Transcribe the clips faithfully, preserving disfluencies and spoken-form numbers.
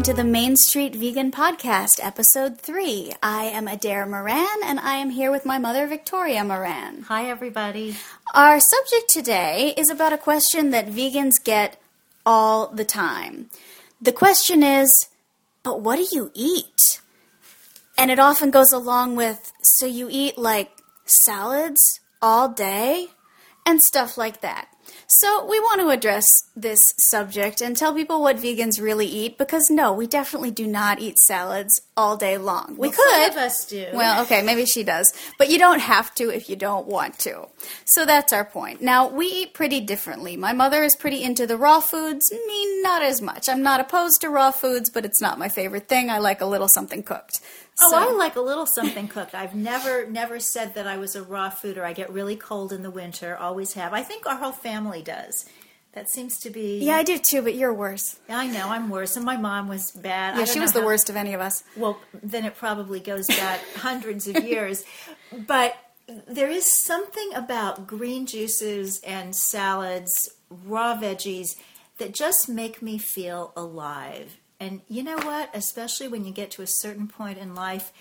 welcome to the Main Street Vegan Podcast, Episode three. I am Adair Moran, and I am here with my mother, Victoria Moran. Hi, everybody. Our subject today is about a question that vegans get all the time. The question is, but what do you eat? And it often goes along with, so you eat, like, salads all day? And stuff like that. So we want to address this subject and tell people what vegans really eat, because no, we definitely do not eat salads all day long. We well, could. Some of us do. Well, okay, maybe she does. But you don't have to if you don't want to. So that's our point. Now, we eat pretty differently. My mother is pretty into the raw foods. Me, not as much. I'm not opposed to raw foods, but it's not my favorite thing. I like a little something cooked. Oh, So- I like a little something cooked. I've never, never said that I was a raw fooder. I get really cold in the winter, always have. I think our whole family does. That seems to be... Yeah, I do too, but you're worse. I know, I'm worse. And my mom was bad. Yeah, I don't she know was the how- worst of any of us. Well, then it probably goes back hundreds of years. But there is something about green juices and salads, raw veggies, that just make me feel alive. And you know what? Especially when you get to a certain point in life,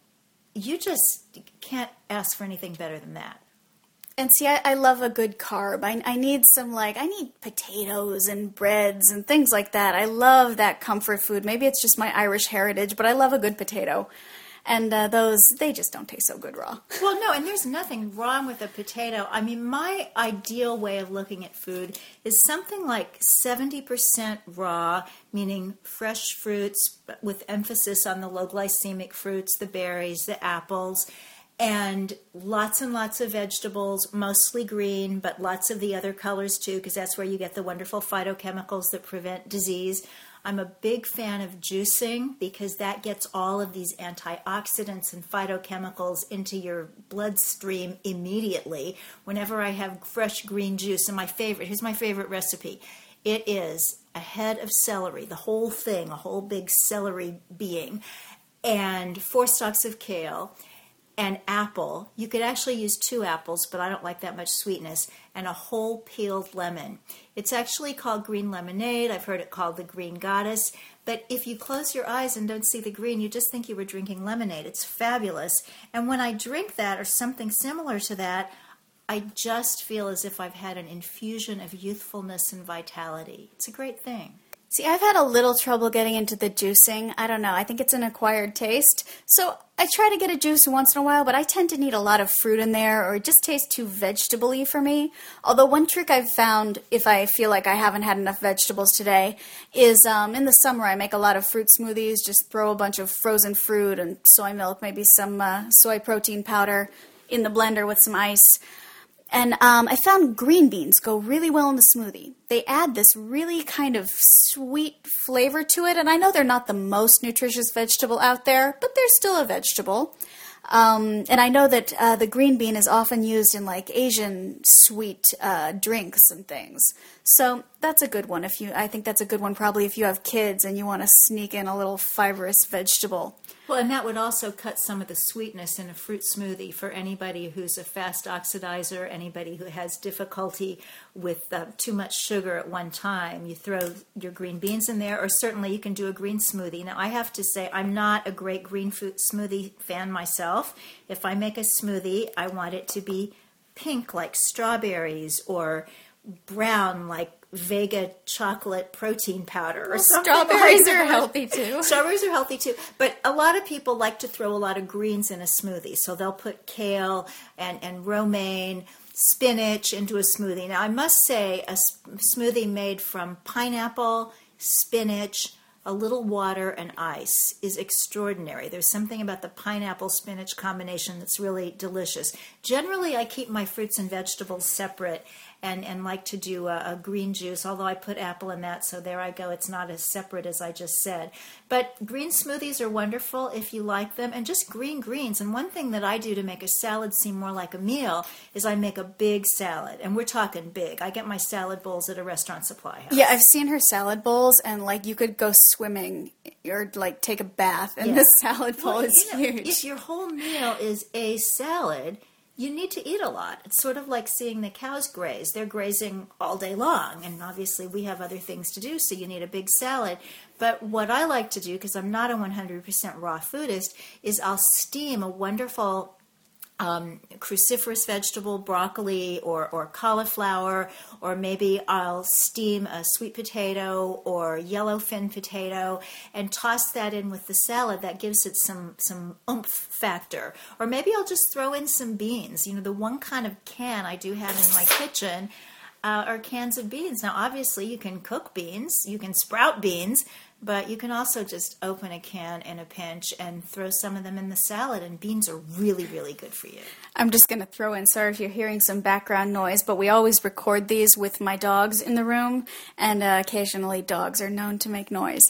you just can't ask for anything better than that. And see, I, I love a good carb. I, I need some, like, I need potatoes and breads and things like that. I love that comfort food. Maybe it's just my Irish heritage, but I love a good potato. And uh, those, they just don't taste so good raw. Well, no, and there's nothing wrong with a potato. I mean, my ideal way of looking at food is something like seventy percent raw, meaning fresh fruits with emphasis on the low glycemic fruits, the berries, the apples, and lots and lots of vegetables, mostly green, but lots of the other colors too, because that's where you get the wonderful phytochemicals that prevent disease. I'm a big fan of juicing because that gets all of these antioxidants and phytochemicals into your bloodstream immediately. Whenever I have fresh green juice, and my favorite, here's my favorite recipe. It is a head of celery, the whole thing, a whole big celery being, and four stalks of kale, an apple. You could actually use two apples, but I don't like that much sweetness, and a whole peeled lemon. It's actually called green lemonade. I've heard it called the green goddess. But if you close your eyes and don't see the green, you just think you were drinking lemonade. It's fabulous. And when I drink that or something similar to that, I just feel as if I've had an infusion of youthfulness and vitality. It's a great thing. See, I've had a little trouble getting into the juicing. I don't know. I think it's an acquired taste. So I try to get a juice once in a while, but I tend to need a lot of fruit in there, or it just tastes too vegetable-y for me. Although one trick I've found, if I feel like I haven't had enough vegetables today, is um, in the summer I make a lot of fruit smoothies, just throw a bunch of frozen fruit and soy milk, maybe some uh, soy protein powder in the blender with some ice. And um, I found green beans go really well in the smoothie. They add this really kind of sweet flavor to it, and I know they're not the most nutritious vegetable out there, but they're still a vegetable. Um, and I know that uh, the green bean is often used in like Asian sweet uh, drinks and things. So that's a good one. If you, I think that's a good one probably if you have kids and you want to sneak in a little fibrous vegetable. Well, and that would also cut some of the sweetness in a fruit smoothie for anybody who's a fast oxidizer, anybody who has difficulty with uh, too much sugar at one time. You throw your green beans in there, or certainly you can do a green smoothie. Now, I have to say, I'm not a great green fruit smoothie fan myself. If I make a smoothie, I want it to be pink like strawberries or brown like Vega chocolate protein powder or Well, something. strawberries like are that. healthy too. Strawberries are healthy too, but a lot of people like to throw a lot of greens in a smoothie, so they'll put kale and, and romaine, spinach into a smoothie. Now, I must say a smoothie made from pineapple, spinach, a little water, and ice is extraordinary. There's something about the pineapple-spinach combination that's really delicious. Generally, I keep my fruits and vegetables separate and, and like to do a, a green juice, although I put apple in that, so there I go. It's not as separate as I just said. But green smoothies are wonderful if you like them, and just green greens. And one thing that I do to make a salad seem more like a meal is I make a big salad, and we're talking big. I get my salad bowls at a restaurant supply house. Yeah, I've seen her salad bowls, and like you could go swimming or like take a bath, and Yeah. the salad bowl Well, is you know, huge. if your whole meal is a salad, You need to eat a lot. It's sort of like seeing the cows graze. They're grazing all day long, and obviously we have other things to do, so you need a big salad. But what I like to do, because I'm not a one hundred percent raw foodist, is I'll steam a wonderful Um, cruciferous vegetable, broccoli or, or cauliflower, or maybe I'll steam a sweet potato or yellowfin potato and toss that in with the salad. That gives it some, some oomph factor. Or maybe I'll just throw in some beans. You know, the one kind of can I do have in my kitchen uh, are cans of beans. Now, obviously, you can cook beans, you can sprout beans, but you can also just open a can in a pinch and throw some of them in the salad, and beans are really, really good for you. I'm just going to throw in, sorry if you're hearing some background noise, but we always record these with my dogs in the room, and uh, occasionally dogs are known to make noise.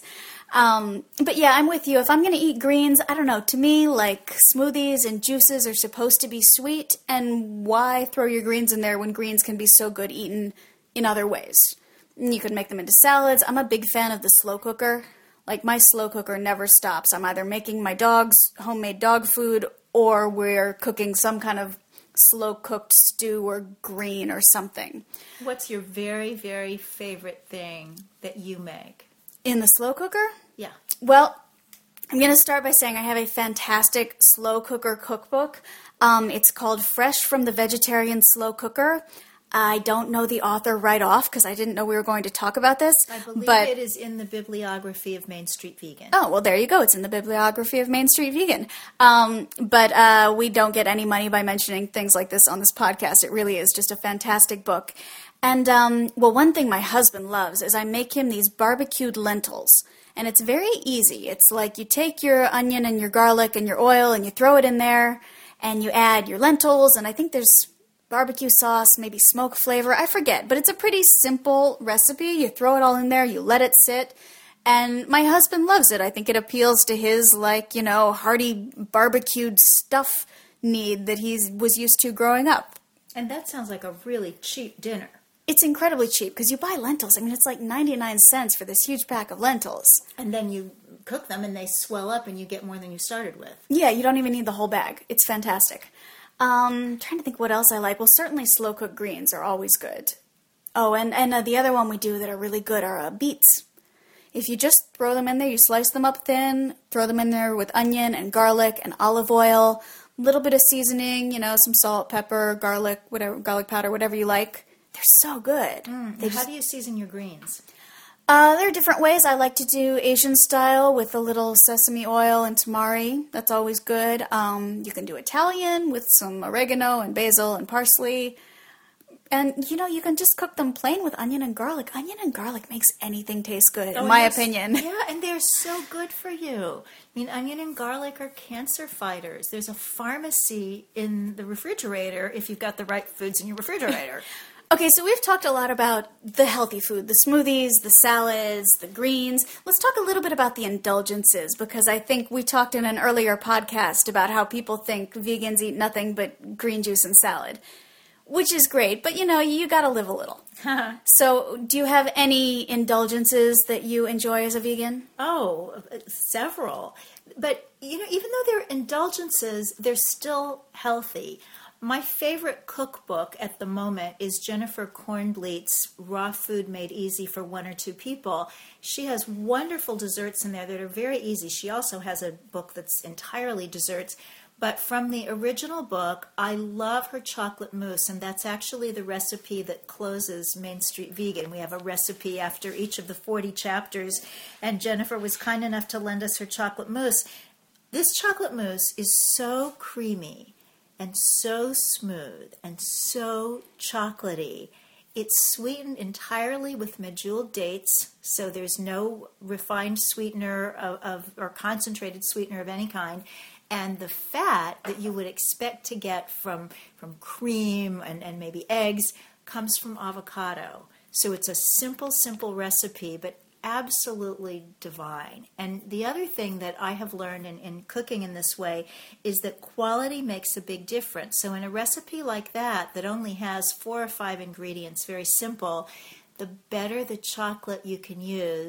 Um, but yeah, I'm with you. If I'm going to eat greens, I don't know, to me, like, smoothies and juices are supposed to be sweet, and why throw your greens in there when greens can be so good eaten in other ways? You could make them into salads. I'm a big fan of the slow cooker. Like, my slow cooker never stops. I'm either making my dog's homemade dog food, or we're cooking some kind of slow-cooked stew or green or something. What's your very, very favorite thing that you make? In the slow cooker? Yeah. Well, I'm going to start by saying I have a fantastic slow cooker cookbook. Um, it's called Fresh from the Vegetarian Slow Cooker. I don't know the author right off because I didn't know we were going to talk about this. I believe but, it is in the bibliography of Main Street Vegan. Oh, well, there you go. It's in the bibliography of Main Street Vegan. Um, but uh, we don't get any money by mentioning things like this on this podcast. It really is just a fantastic book. And, um, well, one thing my husband loves is I make him these barbecued lentils. And it's very easy. It's like you take your onion and your garlic and your oil and you throw it in there and you add your lentils. And I think there's barbecue sauce, maybe smoke flavor, I forget, but it's a pretty simple recipe. You throw it all in there, you let it sit, and my husband loves it. I think it appeals to his, like, you know, hearty barbecued stuff need that he was used to growing up. And that sounds like a really cheap dinner. It's incredibly cheap because you buy lentils. I mean, it's like ninety-nine cents for this huge pack of lentils. And then you cook them and they swell up and you get more than you started with. Yeah, you don't even need the whole bag. It's fantastic. Um, trying to think what else I like. Well, certainly slow-cooked greens are always good. Oh, and, and uh, the other one we do that are really good are uh, beets. If you just throw them in there, you slice them up thin, throw them in there with onion and garlic and olive oil, a little bit of seasoning, you know, some salt, pepper, garlic, whatever, garlic powder, whatever you like. They're so good. Mm, they how just, do you season your greens? Uh, there are different ways. I like to do Asian style with a little sesame oil and tamari. That's always good. Um, you can do Italian with some oregano and basil and parsley. And, you know, you can just cook them plain with onion and garlic. Onion and garlic makes anything taste good, oh, in my they're, opinion. Yeah, and they're so good for you. I mean, onion and garlic are cancer fighters. There's a pharmacy in the refrigerator if you've got the right foods in your refrigerator. Okay, so we've talked a lot about the healthy food, the smoothies, the salads, the greens. Let's talk a little bit about the indulgences, because I think we talked in an earlier podcast about how people think vegans eat nothing but green juice and salad, which is great, but, you know, you got to live a little. So do you have any indulgences that you enjoy as a vegan? Oh, several. But, you know, even though they're indulgences, they're still healthy. My favorite cookbook at the moment is Jennifer Kornbleit's Raw Food Made Easy for One or Two People. She has wonderful desserts in there that are very easy. She also has a book that's entirely desserts. But from the original book, I love her chocolate mousse, and that's actually the recipe that closes Main Street Vegan. We have a recipe after each of the forty chapters, and Jennifer was kind enough to lend us her chocolate mousse. This chocolate mousse is so creamy and so smooth and so chocolatey. It's sweetened entirely with medjool dates, so there's no refined sweetener of, of or concentrated sweetener of any kind. And the fat that you would expect to get from, from cream and, and maybe eggs comes from avocado. So it's a simple, simple recipe, but absolutely divine. And the other thing that I have learned in, in cooking in this way is that quality makes a big difference. So in a recipe like that, that only has four or five ingredients, very simple, the better the chocolate you can use,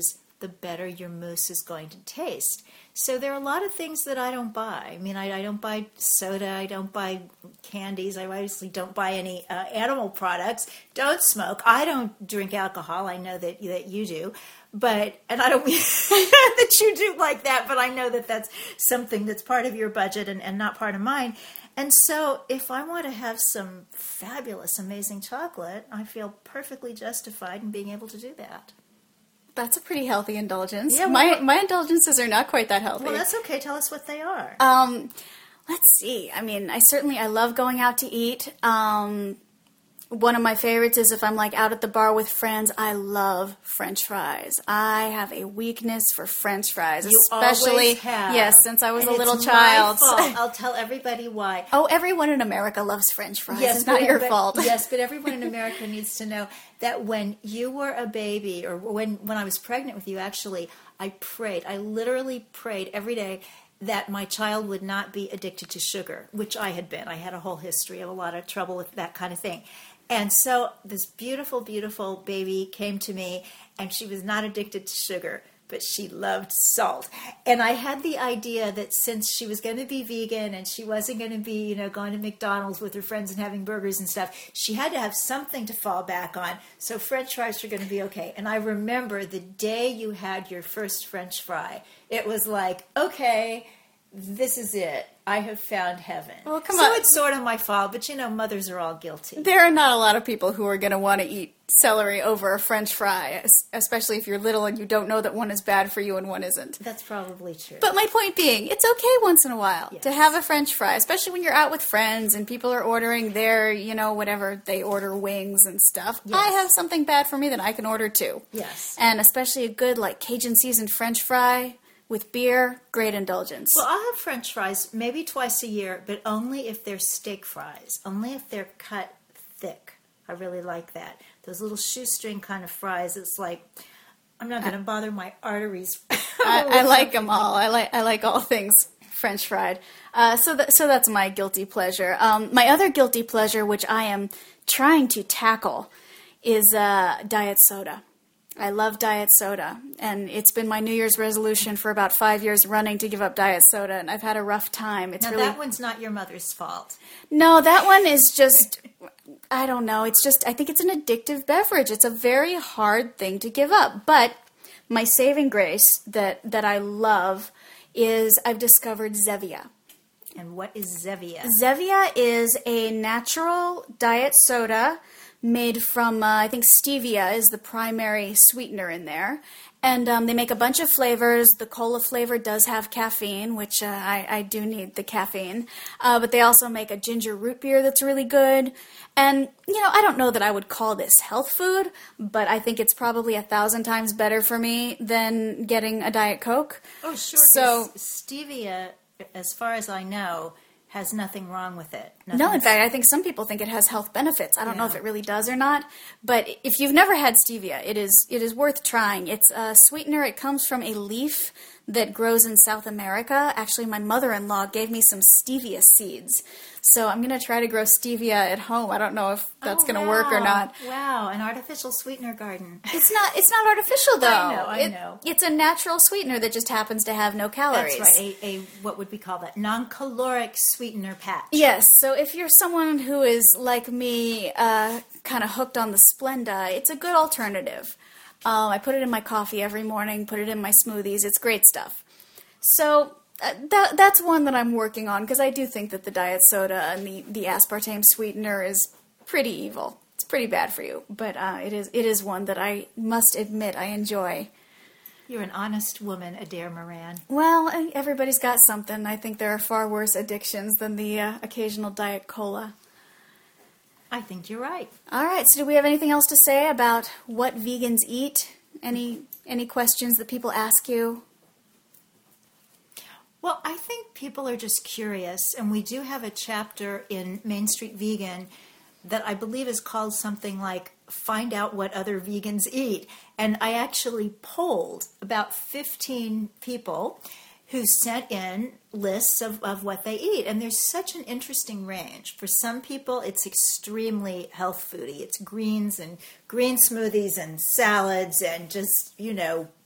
the better your mousse is going to taste. So there are a lot of things that I don't buy. I mean, I, I don't buy soda. I don't buy candies. I obviously don't buy any uh, animal products. Don't smoke. I don't drink alcohol. I know that that you do. But, and I don't mean that you do like that, but I know that that's something that's part of your budget and, and not part of mine. And so if I want to have some fabulous, amazing chocolate, I feel perfectly justified in being able to do that. That's a pretty healthy indulgence. Yeah, well, my my indulgences are not quite that healthy. Well, that's okay. Tell us what they are. Um, let's see. I mean, I certainly I love going out to eat. Um, one of my favorites is if I'm like out at the bar with friends. I love French fries. I have a weakness for French fries, You especially always have. yes, since I was And a little it's child. My fault. I'll tell everybody why. Oh, everyone in America loves French fries. Yes, It's not but- your but- fault. Yes, but everyone in America needs to know that when you were a baby, or when, when I was pregnant with you, actually, I prayed. I literally prayed every day that my child would not be addicted to sugar, which I had been. I had a whole history of a lot of trouble with that kind of thing. And so this beautiful, beautiful baby came to me, and she was not addicted to sugar, but she loved salt. And I had the idea that since she was going to be vegan and she wasn't going to be, you know, going to McDonald's with her friends and having burgers and stuff, she had to have something to fall back on. So French fries were going to be okay. And I remember the day you had your first French fry, it was like, okay, this is it. I have found heaven. Well, come so on. it's sort of my fault, but you know, mothers are all guilty. There are not a lot of people who are going to want to eat celery over a French fry, es- especially if you're little and you don't know that one is bad for you and one isn't. That's probably true. But my point being, it's okay once in a while Yes. to have a French fry, especially when you're out with friends and people are ordering their, you know, whatever, they order wings and stuff. Yes. I have something bad for me that I can order too. Yes. And especially a good, like, Cajun seasoned French fry with beer, great indulgence. Well, I'll have French fries maybe twice a year, but only if they're steak fries, only if they're cut thick. I really like that. Those little shoestring kind of fries, it's like, I'm not going to bother my arteries. I, I like them all. I like I like all things French fried. Uh, so that so that's my guilty pleasure. Um, my other guilty pleasure, which I am trying to tackle, is uh, diet soda. I love diet soda, and it's been my New Year's resolution for about five years running to give up diet soda, and I've had a rough time. It's Now, really that one's not your mother's fault. no, that one is just, I don't know. It's just, I think it's an addictive beverage. It's a very hard thing to give up. But my saving grace that, that I love is I've discovered Zevia. And what is Zevia? Zevia is a natural diet soda made from, uh, I think stevia is the primary sweetener in there. And um, they make a bunch of flavors. The cola flavor does have caffeine, which uh, I, I do need the caffeine. Uh, but they also make a ginger root beer that's really good. And, you know, I don't know that I would call this health food, but I think it's probably a thousand times better for me than getting a Diet Coke. Oh, sure. So, 'cause stevia, as far as I know, has nothing wrong with it. no, in Nothing's- fact, I think some people think it has health benefits. I don't know Yeah. if it really does or not. But if you've never had stevia, it is it is worth trying. It's a sweetener. It comes from a leaf that grows in South America. Actually, my mother-in-law gave me some stevia seeds. So I'm going to try to grow stevia at home. I don't know if that's Oh, going to work or wow. not. Wow, an artificial sweetener garden. It's not it's not artificial, though. I know, I It- know. It's a natural sweetener that just happens to have no calories. That's right, a, a what would we call that? Non-caloric sweetener patch. Yes, so if you're someone who is like me, uh, kind of hooked on the Splenda, it's a good alternative. Um, I put it in my coffee every morning, put it in my smoothies. It's great stuff. So uh, that that's one that I'm working on because I do think that the diet soda and the, the aspartame sweetener is pretty evil. It's pretty bad for you, but uh, it is it is one that I must admit I enjoy. You're an honest woman, Adair Moran. Well, eh, everybody's got something. I think there are far worse addictions than the uh, occasional Diet Cola. I think you're right. All right, so do we have anything else to say about what vegans eat? Any any questions that people ask you? Well, I think people are just curious, and we do have a chapter in Main Street Vegan that I believe is called something like Find Out What Other Vegans Eat. And I actually polled about fifteen people who sent in lists of, of what they eat. And there's such an interesting range. For some people, it's extremely health foody. It's greens and green smoothies and salads and just, you know,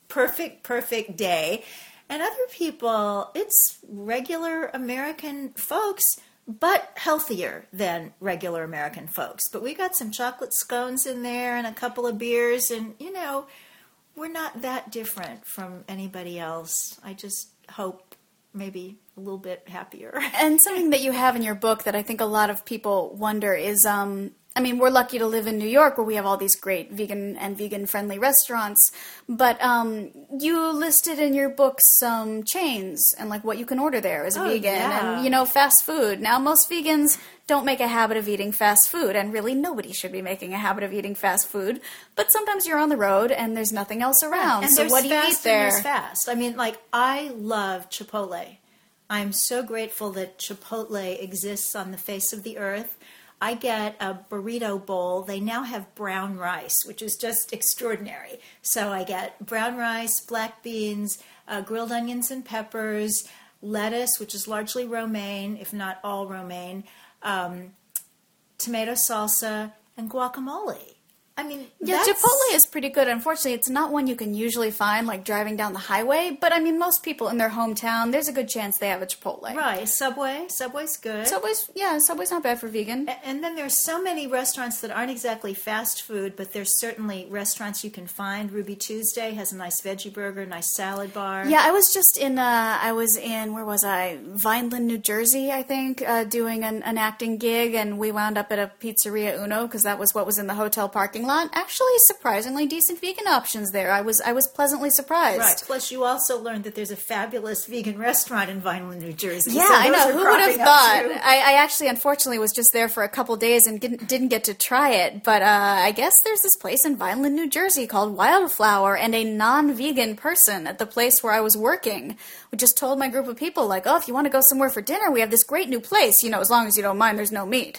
perfect, perfect day. And other people, it's regular American folks, but healthier than regular American folks. But we got some chocolate scones in there and a couple of beers, and, you know, we're not that different from anybody else. I just hope maybe a little bit happier. And something that you have in your book that I think a lot of people wonder is, um, I mean, we're lucky to live in New York where we have all these great vegan and vegan-friendly restaurants, but um, you listed in your book some chains and like what you can order there as a oh, vegan yeah. and, you know, fast food. Now, most vegans don't make a habit of eating fast food, and really nobody should be making a habit of eating fast food, but sometimes you're on the road and there's nothing else around, and so what do you fast eat there? And there's fast. I mean, like, I love Chipotle. I'm so grateful that Chipotle exists on the face of the earth. I get a burrito bowl. They now have brown rice, which is just extraordinary. So I get brown rice, black beans, uh, grilled onions and peppers, lettuce, which is largely romaine, if not all romaine, um, tomato salsa, and guacamole. I mean, yeah, that's... Chipotle is pretty good. Unfortunately, it's not one you can usually find, like, driving down the highway. But, I mean, most people in their hometown, there's a good chance they have a Chipotle. Right. Subway. Subway's good. Subway's, yeah, Subway's not bad for vegan. And then there's so many restaurants that aren't exactly fast food, but there's certainly restaurants you can find. Ruby Tuesday has a nice veggie burger, nice salad bar. Yeah, I was just in, uh, I was in, where was I? Vineland, New Jersey, I think, uh, doing an, an acting gig, and we wound up at a Pizzeria Uno, because that was what was in the hotel parking lot. Actually, surprisingly decent vegan options there. I was I was pleasantly surprised. Right. Plus, you also learned that there's a fabulous vegan restaurant in Vineland, New Jersey. Yeah, so I know. Who would have thought? I, I actually, unfortunately, was just there for a couple days and didn't, didn't get to try it. But uh, I guess there's this place in Vineland, New Jersey called Wildflower, and a non-vegan person at the place where I was working who just told my group of people, like, oh, if you want to go somewhere for dinner, we have this great new place. You know, as long as you don't mind, there's no meat.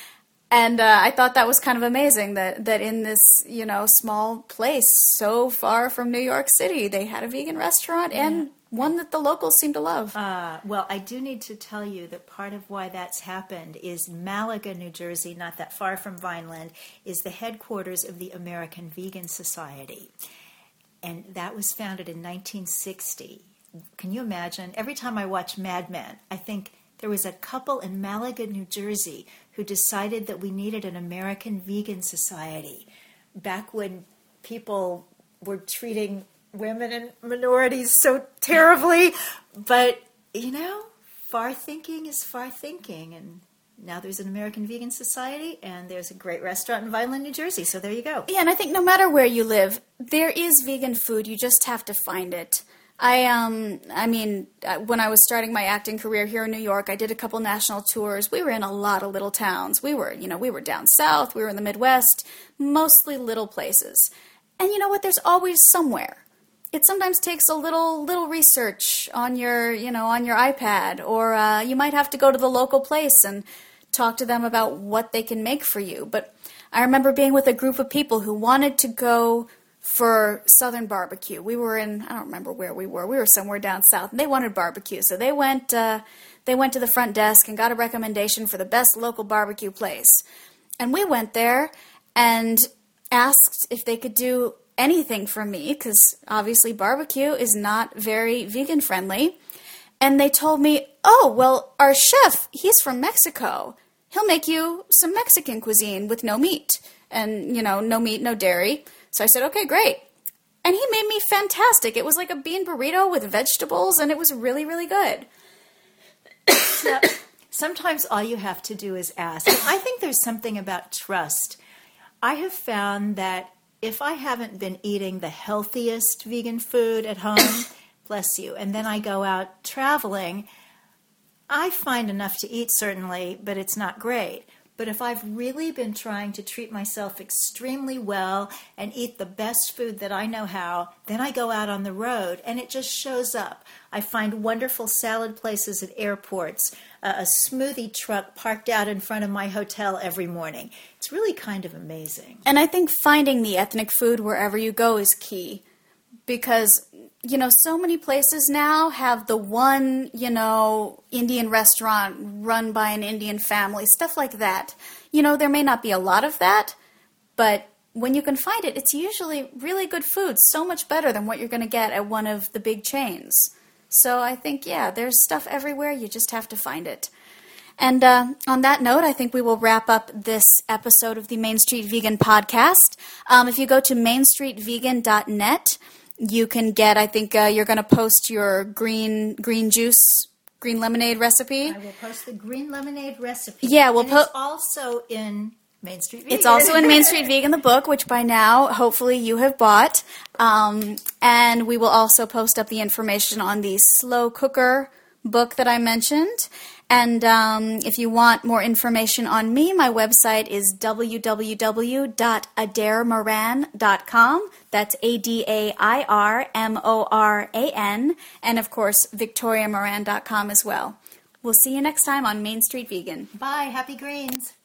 And uh, I thought that was kind of amazing that, that in this, you know, small place so far from New York City, they had a vegan restaurant and yeah. one that the locals seem to love. Uh, well, I do need to tell you that part of why that's happened is Malaga, New Jersey, not that far from Vineland, is the headquarters of the American Vegan Society. And that was founded in nineteen sixty. Can you imagine? Every time I watch Mad Men, I think there was a couple in Malaga, New Jersey, who decided that we needed an American Vegan Society back when people were treating women and minorities so terribly. But, you know, far thinking is far thinking. And now there's an American Vegan Society, and there's a great restaurant in Vineland, New Jersey. So there you go. Yeah, and I think no matter where you live, there is vegan food. You just have to find it. I um I mean when I was starting my acting career here in New York, I did a couple national tours. We were in a lot of little towns. We were, you know, we were down south, we were in the Midwest, mostly little places. And you know what? There's always somewhere. It sometimes takes a little little research on your, you know, on your iPad, or uh, you might have to go to the local place and talk to them about what they can make for you. But I remember being with a group of people who wanted to go for Southern barbecue. We were in, I don't remember where we were. We were somewhere down south, and they wanted barbecue. So they went uh, they went to the front desk and got a recommendation for the best local barbecue place. And we went there and asked if they could do anything for me, because obviously barbecue is not very vegan friendly. And they told me, oh, well, our chef, he's from Mexico. He'll make you some Mexican cuisine with no meat. And, you know, no meat, no dairy. So I said, okay, great. And he made me fantastic. It was like a bean burrito with vegetables, and it was really, really good. Now, sometimes all you have to do is ask. I think there's something about trust. I have found that if I haven't been eating the healthiest vegan food at home, bless you, and then I go out traveling, I find enough to eat, certainly, but it's not great. But if I've really been trying to treat myself extremely well and eat the best food that I know how, then I go out on the road and it just shows up. I find wonderful salad places at airports, uh, a smoothie truck parked out in front of my hotel every morning. It's really kind of amazing. And I think finding the ethnic food wherever you go is key, because you know, so many places now have the one, you know, Indian restaurant run by an Indian family, stuff like that. You know, there may not be a lot of that, but when you can find it, it's usually really good food, so much better than what you're going to get at one of the big chains. So I think, yeah, there's stuff everywhere. You just have to find it. And uh, on that note, I think we will wrap up this episode of the Main Street Vegan podcast. Um, if you go to main street vegan dot net, you can get, I think uh, you're going to post your green green juice, green lemonade recipe. I will post the green lemonade recipe. Yeah, we'll and post. It's also in Main Street Vegan. It's also in Main Street Vegan, the book, which by now, hopefully, you have bought. Um, and we will also post up the information on the slow cooker book that I mentioned. And um, if you want more information on me, my website is w w w dot adair moran dot com. That's A D A I R M O R A N. And, of course, victoria moran dot com as well. We'll see you next time on Main Street Vegan. Bye. Happy greens.